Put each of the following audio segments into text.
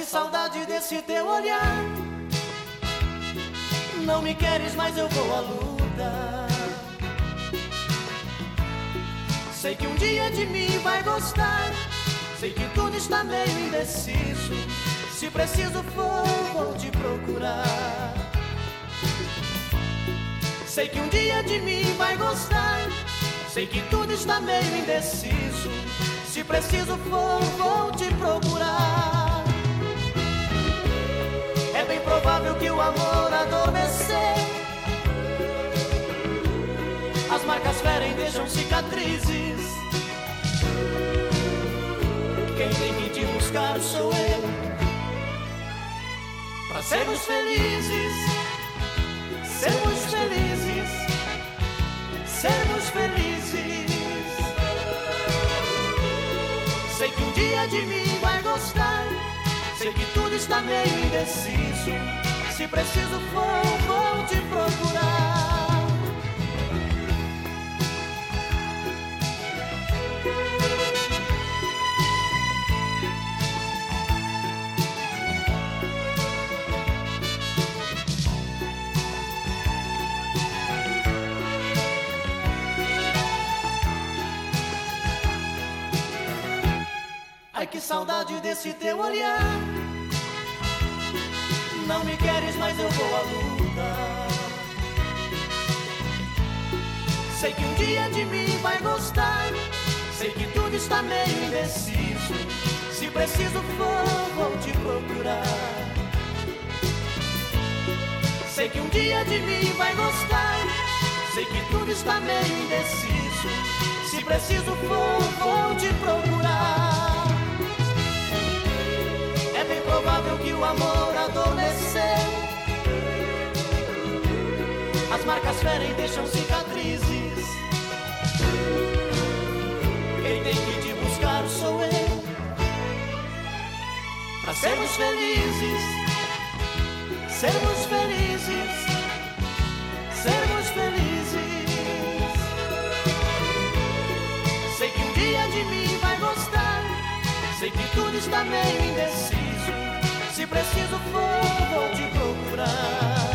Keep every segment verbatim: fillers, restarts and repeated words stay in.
saudade desse teu olhar. Não me queres, mas eu vou à luta. Sei que um dia de mim vai gostar. Sei que tudo está meio indeciso. Se preciso for, vou te procurar. Sei que um dia de mim vai gostar. Sei que tudo está meio indeciso. Se preciso for, vou te procurar. É bem provável que o amor adormecer. As marcas ferem, deixam cicatrizes. Quem tem que te buscar sou eu. Pra sermos felizes, sermos felizes, sermos felizes. Sei que um dia de mim vai gostar. Sei que tudo está meio indeciso. Se preciso for, vou te procurar. Ai, que saudade desse teu olhar. Não me queres, mas eu vou à luta. Sei que um dia de mim vai gostar. Sei que tudo está meio indeciso. Se preciso for, vou te procurar. Sei que um dia de mim vai gostar. Sei que tudo está meio indeciso. Se preciso for, vou te procurar. É bem provável que o amor adormeceu. As marcas ferem, deixam cicatrizes. Quem tem que te buscar sou eu. Pra sermos felizes, sermos felizes, sermos felizes. Sei que um dia de mim vai gostar. Sei que tudo está meio indeciso. Se preciso for, vou te procurar.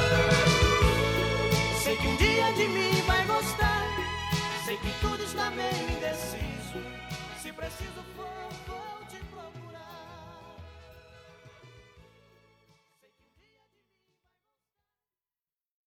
Sei que um dia de mim vai gostar. Sei que tudo está meio